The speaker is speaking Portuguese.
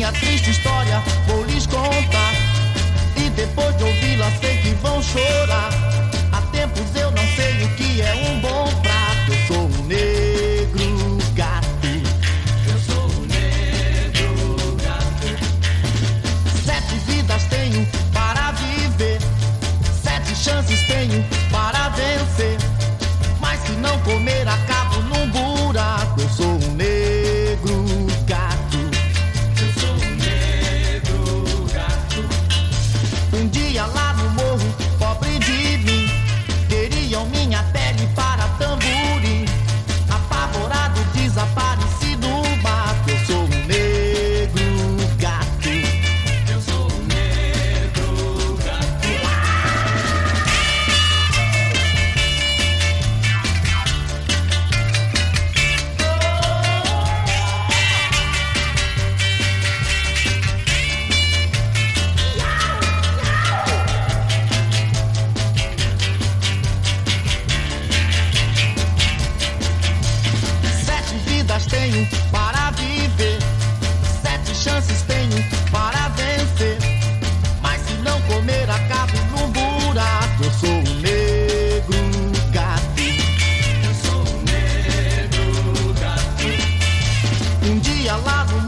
minha triste história vou lhes contar. E depois de ouvi-la sei que vão chorar. Há tempos eu não sei o que é um bom prato. Eu sou um negro gato. Eu sou um negro gato. 7 vidas tenho para viver, 7 chances tenho para vencer. Mas se não comer acabo num buraco. Eu sou um negro gato. Eu sou um negro gato. Um dia lá no morro, pobre de mim, queriam minha pele para tamborim. Apavorado, desaparecido no mato. Eu sou um negro gato. Eu sou um negro gato. Tenho para viver, 7 chances tenho para vencer. Mas se não comer acabo num buraco. Eu sou um negro gato. Eu sou um negro gato. Um dia lá no